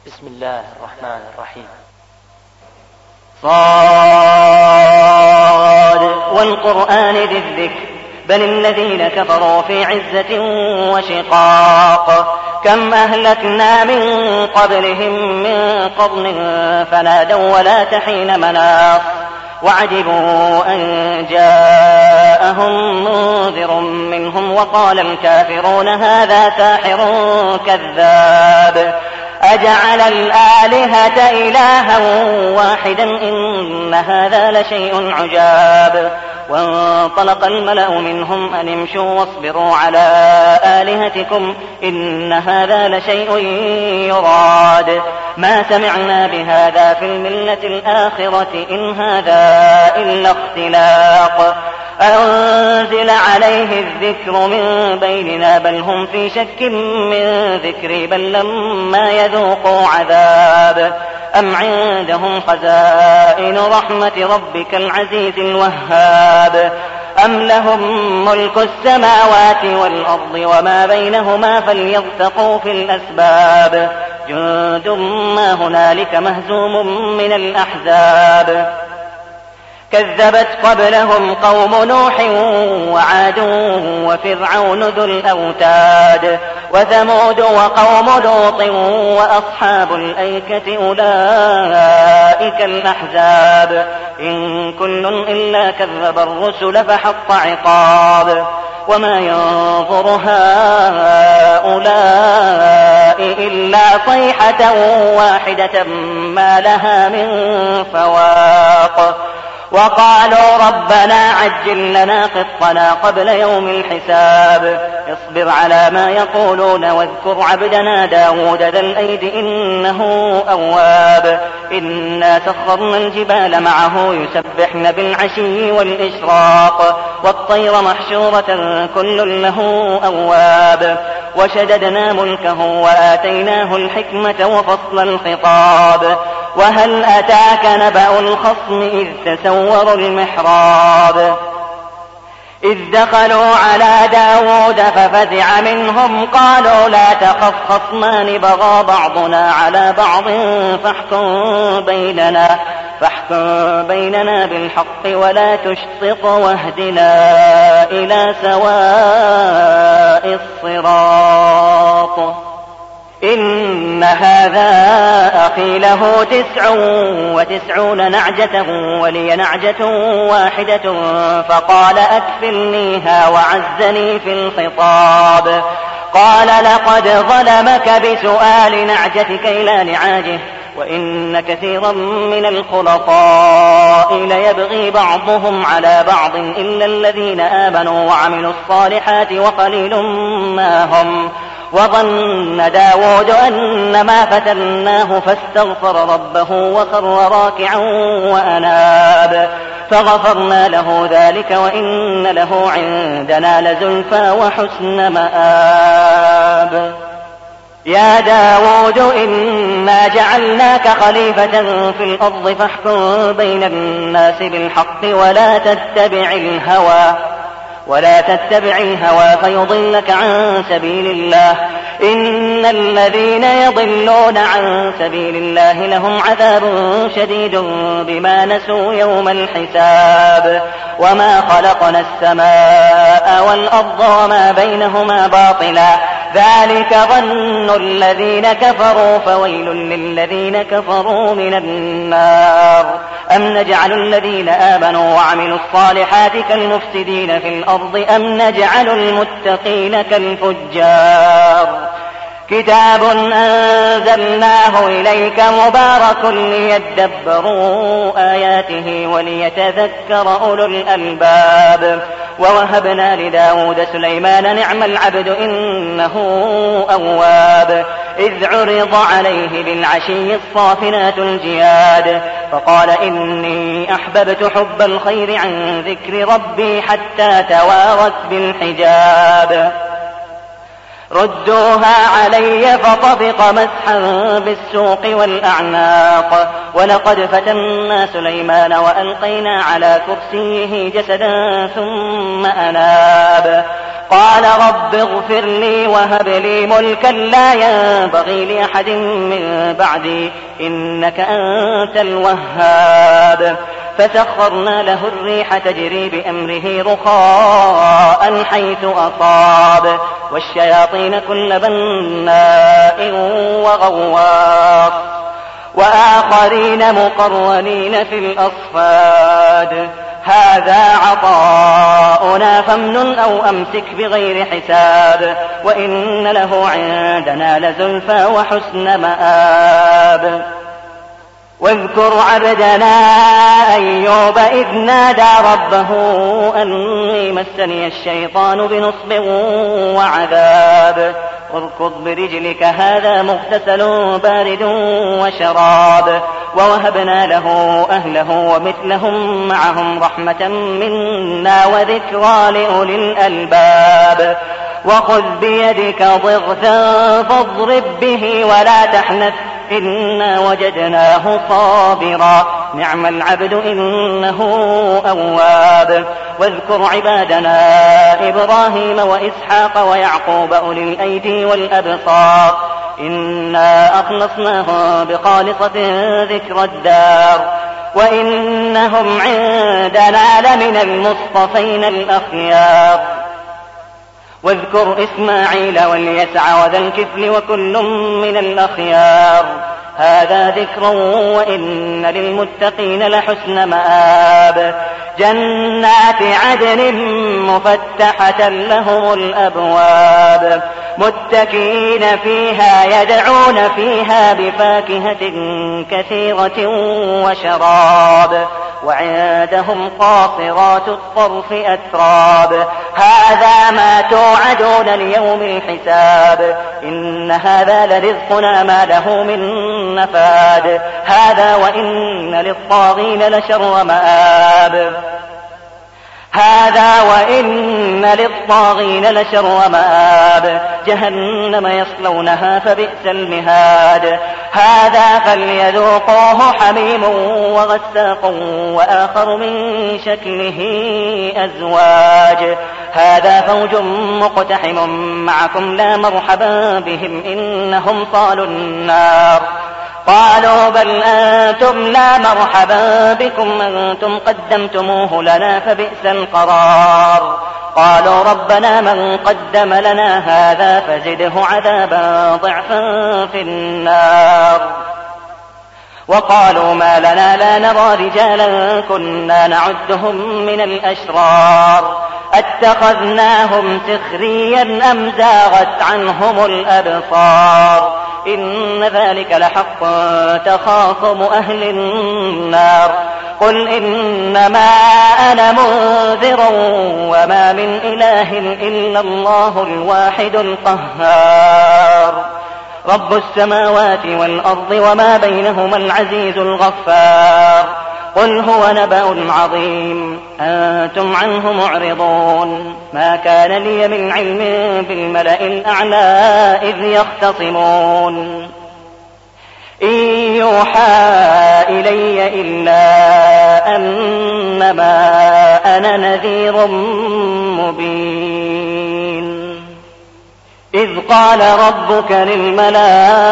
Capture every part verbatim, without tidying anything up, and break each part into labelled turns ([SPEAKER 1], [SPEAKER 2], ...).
[SPEAKER 1] بسم الله الرحمن الرحيم.
[SPEAKER 2] صاد والقرآن ذي الذكر بل الذين كفروا في عزة وشقاق كم أهلكنا من قبلهم من قرن فنادوا ولا تحين مناص وعجبوا أن جاءهم منذر منهم وقال الكافرون هذا ساحر كذاب أجعل الآلهة إلها واحدا إن هذا لشيء عجاب وانطلق الملأ منهم أن امشوا واصبروا على آلهتكم إن هذا لشيء يراد ما سمعنا بهذا في الملة الآخرة إن هذا إلا اختلاق أنزل عليه الذكر من بيننا بل هم في شك من ذكري بل لما يذوقوا عذاب أم عندهم خزائن رحمة ربك العزيز الوهاب أم لهم ملك السماوات والأرض وما بينهما فليرتقوا في الأسباب جند ما هنالك مهزوم من الأحزاب كذبت قبلهم قوم نوح وعاد وفرعون ذو الأوتاد وثمود وقوم لوط وأصحاب الأيكة أولئك الأحزاب إن كل إلا كذب الرسل فحق عقاب وما ينظر هؤلاء إلا صيحة واحدة ما لها من فواق وقالوا ربنا عجل لنا قطنا قبل يوم الحساب اصبر على ما يقولون واذكر عبدنا داود ذا الأيد إنه أواب إنا سخرنا الجبال معه يسبحن بالعشي والإشراق والطير محشورة كل له أواب وشددنا ملكه وآتيناه الحكمة وفصل الخطاب وهل أتاك نبأ الخصم إذ تسوروا المحراب إذ دخلوا على داود ففزع منهم قالوا لا تخف خصمان بغى بعضنا على بعض فاحكم بيننا فاحكم بيننا بالحق ولا تشطط واهدنا إلى سواء الصراط إن هذا أخي له تسع وتسعون نعجة ولي نعجة واحدة فقال أكفلنيها وعزني في الخطاب قال لقد ظلمك بسؤال نعجتك إلى نعاجه وإن كثيرا من الخلطاء ليبغي بعضهم على بعض إلا الذين آمنوا وعملوا الصالحات وقليل ما هم وظن داود أنما فتناه فاستغفر ربه وخر راكعا وأناب فغفرنا له ذلك وإن له عندنا لزلفى وحسن مآب يا داود إنا جعلناك خليفة في الأرض فاحكم بين الناس بالحق ولا تتبع الهوى ولا تتبع الهوى فيضلك عن سبيل الله إن الذين يضلون عن سبيل الله لهم عذاب شديد بما نسوا يوم الحساب وما خلقنا السماء والأرض وما بينهما باطلا ذلك ظن الذين كفروا فويل للذين كفروا من النار أم نجعل الذين آمنوا وعملوا الصالحات كالمفسدين في الأرض أم نجعل المتقين كالفجار كتاب أنزلناه إليك مبارك ليدبروا آياته وليتذكر أولو الألباب ووهبنا لداود سليمان نعم العبد إنه أواب إذ عرض عليه بالعشي الصافنات الجياد فقال إني أحببت حب الخير عن ذكر ربي حتى توارت بالحجاب ردوها علي فطبق مسحا بالسوق والأعناق ولقد فتنا سليمان وألقينا على كرسيه جسدا ثم أناب قال رب اغفر لي وهب لي ملكا لا ينبغي لأحد من بعدي إنك أنت الوهاب. فسخرنا له الريح تجري بأمره رخاء حيث أصاب والشياطين كل بناء وغواص وآخرين مقرنين في الأصفاد هذا عطاؤنا فامنن أو أمسك بغير حساب وإن له عندنا لزلفى وحسن مآب. واذكر عبدنا أيوب إذ نادى ربه أني مسني الشيطان بنصب وعذاب اركض برجلك هذا مغتسل بارد وشراب ووهبنا له أهله ومثلهم معهم رحمة منا وذكرى لأولي الألباب. وخذ بيدك ضغثا فاضرب به ولا تحنث إنا وجدناه صابرا نعم العبد إنه أواب. واذكر عبادنا إبراهيم وإسحاق ويعقوب أولي الأيدي والأبصار إنا أخلصناهم بخالصة ذكر الدار وإنهم عندنا لمن المصطفين الأخيار. واذكر إسماعيل واليسع وذا الكفل وكل من الأخيار هذا ذكر وإن للمتقين لحسن مآب. جنات عدن مفتحة لهم الأبواب متكئين فيها يدعون فيها بفاكهة كثيرة وشراب وعندهم قاصرات الطرف أتراب هذا ما توعدون ليوم الحساب إن هذا لرزقنا ما له من نفاد هذا وإن للطاغين لشر مآب هذا وإن للطاغين لشر مآب جهنم يصلونها فبئس المهاد هذا فليذوقوه حميم وغساق وآخر من شكله أزواج هذا فوج مقتحم معكم لا مرحبا بهم إنهم صالوا النار قالوا بل أنتم لا مرحبا بكم أنتم قدمتموه لنا فبئس القرار قالوا ربنا من قدم لنا هذا فزده عذابا ضعفا في النار وقالوا ما لنا لا نرى رجالا كنا نعدهم من الأشرار اتخذناهم سخريا أم زاغت عنهم الأبصار إن ذلك لحق تخاصم أهل النار قل إنما أنا منذر وما من إله إلا الله الواحد القهار رب السماوات والأرض وما بينهما العزيز الغفار قل هو نبأ عظيم أنتم عنه معرضون ما كان لي من علم بالملأ الأعلى إذ يختصمون إن يوحى إلي إلا أنما أنا نذير مبين إذ قال ربك للملائكة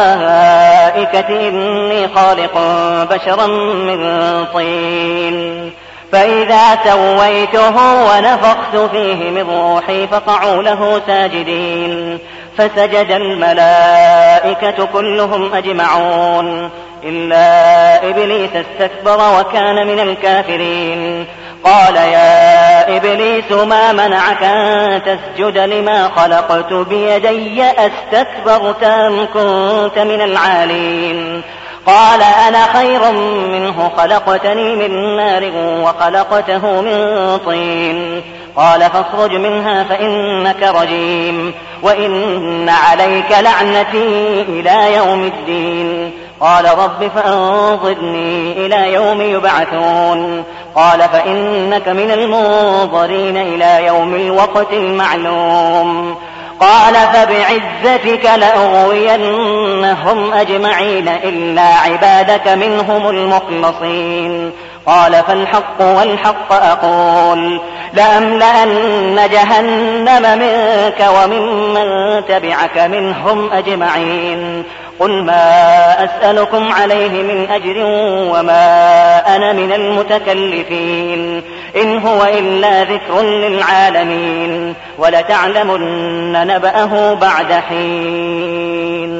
[SPEAKER 2] إني خالق بشرا من طين فإذا سويته ونفخت فيه من روحي فقعوا له ساجدين فسجد الملائكة كلهم أجمعون إلا إبليس استكبر وكان من الكافرين قال يا إبليس ما منعك أن تسجد لما خلقت بيدي أستكبرت أم كنت من العالين قال أنا خير منه خلقتني من نار وخلقته من طين قال فاخرج منها فإنك رجيم وإن عليك لعنتي إلى يوم الدين قال رب فأنظرني إلى يوم يبعثون قال فإنك من المنظرين إلى يوم الوقت المعلوم قال فبعزتك لأغوينهم أجمعين إلا عبادك منهم المخلصين قال فالحق والحق أقول لأملأن جهنم منك وممن تبعك منهم أجمعين. قل ما أسألكم عليه من أجر وما أنا من المتكلفين، إن هو إلا ذكر للعالمين، ولتعلمن نبأه بعد حين.